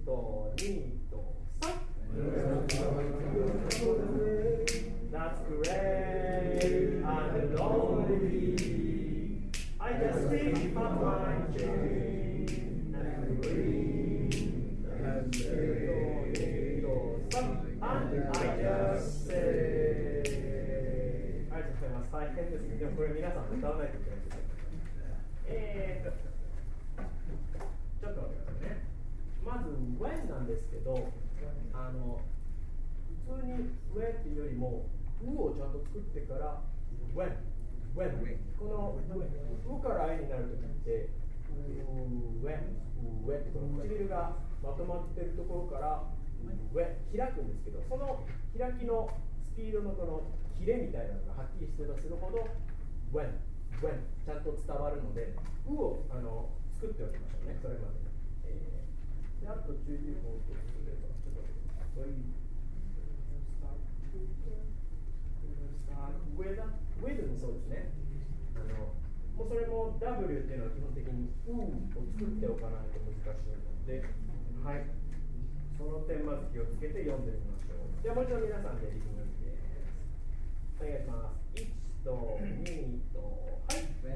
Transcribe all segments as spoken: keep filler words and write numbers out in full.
とにとさん。That's great and lonely. I just think of my chain and green and little and I just say ありがとうございます。大変ですね。でもこれ皆さん歌わないといけないです。えーとちょっと待ってくださいね。まず when なんですけど、あの普通に when っていうよりも う をちゃんと作ってから when when この う から I になるときって when when ってこの唇がまとまってるところから when 開くんですけど、その開きのスピードのこのキレみたいなのがはっきりすればするほど when when ちゃんと伝わるので、うをあの作っておきましょうね、それまで。えー、であと注意報とすれば、ちょっとこれ、with もそうですね。あのもうそれも W っていうのは基本的にうを作っておかないと難しいので、はい、その点まず気をつけて読んでみましょう。ではもう一度皆さんでリズムです。お願いします。いちとにと、はい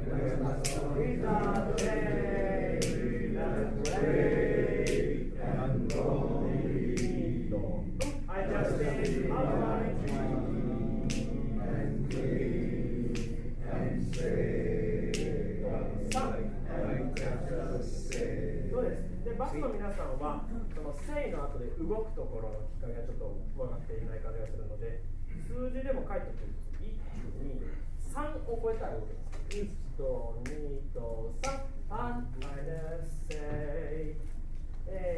。I just think of my dream and dream and say I just say そうです。で、バスの皆さんはその say の後で動くところのきっかけがちょっと分かっていない感じがするので、数字でも書いておくんです。いち、に、さんを超えたら動きます。いちとにとさん and I just say、え